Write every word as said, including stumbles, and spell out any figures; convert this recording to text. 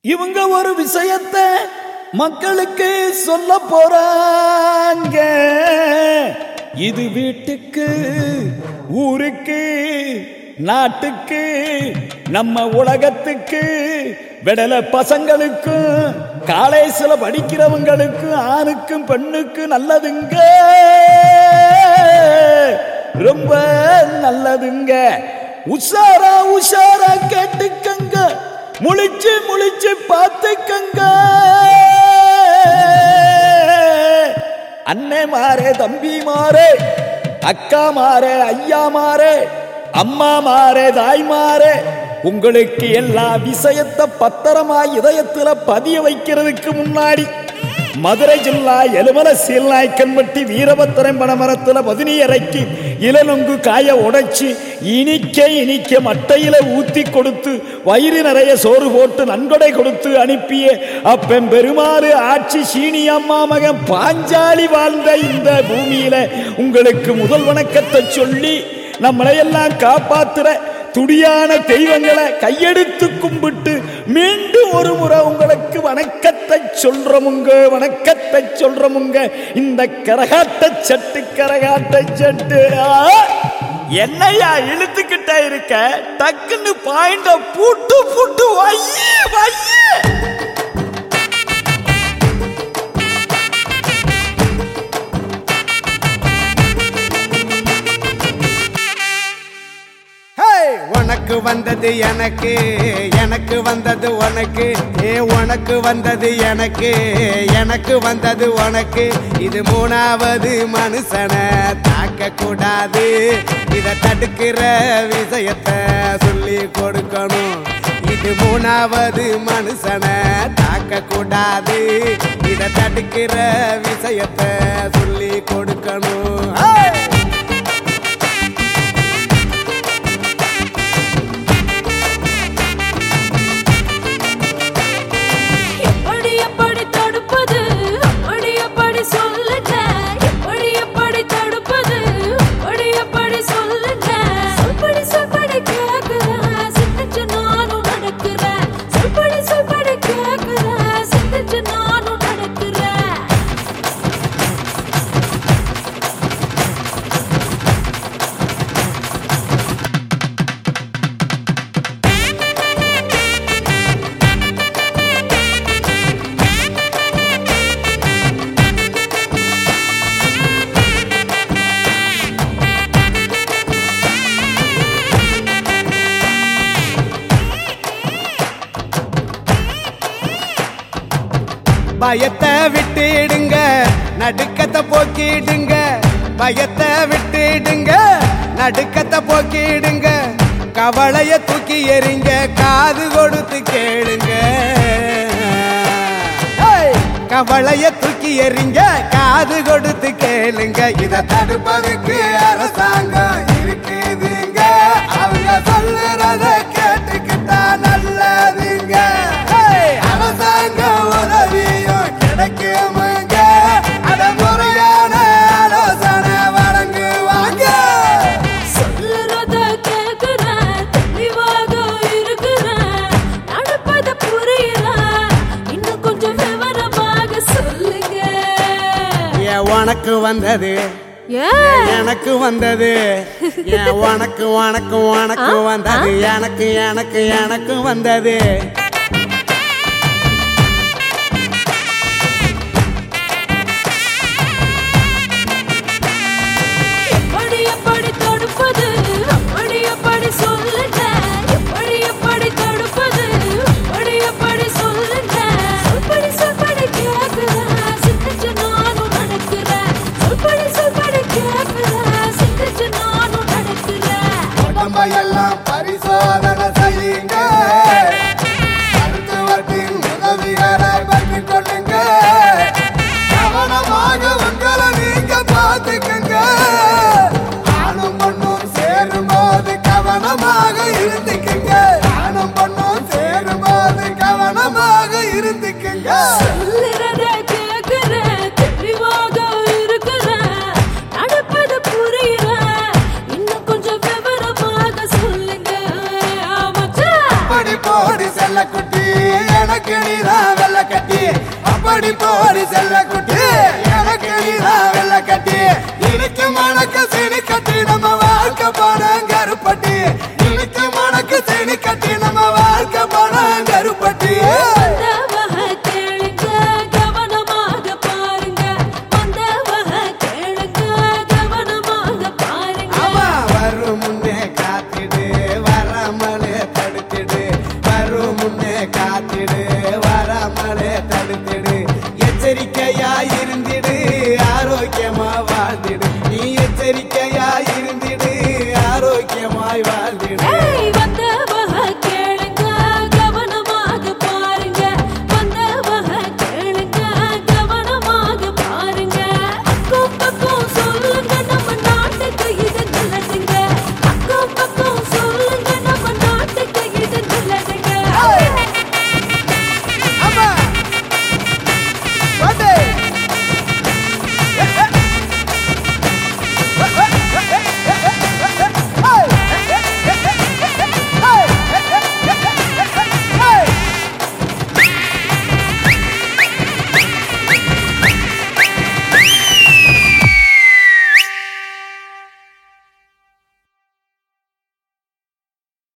இவங்க ஒரு விஷயத்தை மக்களுக்கு சொல்ல போறாங்க. இது வீட்டுக்கு, ஊருக்கு, நாட்டுக்கு, நம்ம உலகத்துக்கு, விடல பசங்களுக்கும், காலேஜ்ல படிக்கிறவங்களுக்கும், ஆணுக்கும் பெண்ணுக்கும் நல்லதுங்க, ரொம்ப நல்லதுங்க. உஷாரா உஷாரா கேட்டுக்கங்க, முழிச்சு முழிச்சு பார்த்துக்கங்க. அண்ணே மாறே, தம்பி மாறே, அக்கா மாறே, ஐயா மாறே, அம்மா மாறே, தாய் மாறே, உங்களுக்கு எல்லா விஷயத்தை பத்திரமா இதயத்துல பதிய வைக்கிறதுக்கு முன்னாடி மதுரை ஜில்லா எலுமல சீல்நாய்க்கன்பட்டி வீரபத்திரம் பனமரத்துல பதினி இறக்கி இளநொங்கு காய உடைச்சி இனிக்க இனிக்க மட்டையில ஊத்தி கொடுத்து வயிறு நிறைய சோறு போட்டு நன்கொடை கொடுத்து அனுப்பிய அப்பெம் பெருமாறு ஆட்சி சீனி அம்மா மகன் பாஞ்சாலி வாழ்ந்த இந்த பூமியில உங்களுக்கு முதல் வணக்கத்தை சொல்லி நம்மளையெல்லாம் காப்பாத்துற துடியான தெய்வங்களை கையெடுத்து கும்பிட்டு மீண்டும் ஒரு முறை உங்களுக்கு வணக்கத்தை சொல்றமுங்க, வணக்கத்தை சொல்றமுங்க. இந்த கரகாட்ட சட்டு கரகாட்ட சட்டு என்னையா இழுத்துக்கிட்டே இருக்க? டக்குன்னு பாயிண்ட பூட்டு பூட்டு வையே வையே. உனக்கு வந்தது எனக்கு, எனக்கு வந்தது உனக்கு, ஏ உனக்கு வந்தது எனக்கு, எனக்கு வந்தது உனக்கு. இது மூணாவது மனுஷனை தாக்க கூடாது, இத தடுக்கிற விஷயத்தை சொல்லி கொடுக்கணும். இது மூணாவது மனுஷனை தாக்க கூடாது, இத தடுக்கிற விஷயத்தை சொல்லி கொடுக்கணும். பயத்தை விட்டுடுங்க, நடுக்கத்தை போக்கிடுங்க, பயத்தை விட்டுடுங்க, நடுக்கத்தை போக்கிடுங்க, கவலைய தூக்கி எறிங்க, காது கொடுத்து கேளுங்க. கவலைய தூக்கி எறிங்க, காது கொடுத்து கேளுங்க. இத தடுப்பதுக்கு அரசாங்கம் இருக்குதுங்க, அவங்க சொல்லுறத கேட்டுக்கிட்டா நல்லதுங்க. அரசாங்கம் உதவியும் கிடைக்குமுங்க, அத முறையான ஆலோசனை வழங்குவாங்க. சொல்லுறத கேக்குற, தெளிவாக இருக்கிற, நடப்பத புரியல, இன்னும் கொஞ்சம் விவரமாக சொல்லுங்க. ஏன் உனக்கு வந்தது, எனக்கு வந்தது, ஏன் உனக்கு உனக்கு உனக்கு வந்தது, எனக்கு எனக்கு எனக்கு வந்தது. எல்லாம் பரிசோதனை செய்யுங்க, மருத்துவத்தின் உதவிகளை பெற்றுக் கொள்ளுங்க, கவனமாக உங்களை நீங்க பார்த்துக்கங்க. ஆணும் பொண்ணும் சேரும் போது கவனமாக இருந்துக்குங்க, ஆணும் பொண்ணும் சேரும் போது கவனமாக இருந்துக்குங்க. போடி செல்ல குட்டி எனக்கு நீதான் வெள்ள கட்டி அப்படி போடி செல்ல குட்டி எனக்கு நீதான் வெள்ள கட்டி இனிக்கு மணக்க சீனி கட்டி நம்ம வாழ்க்கை போன கருப்பட்டி இனிக்கு மணக்க சீனி கட்டி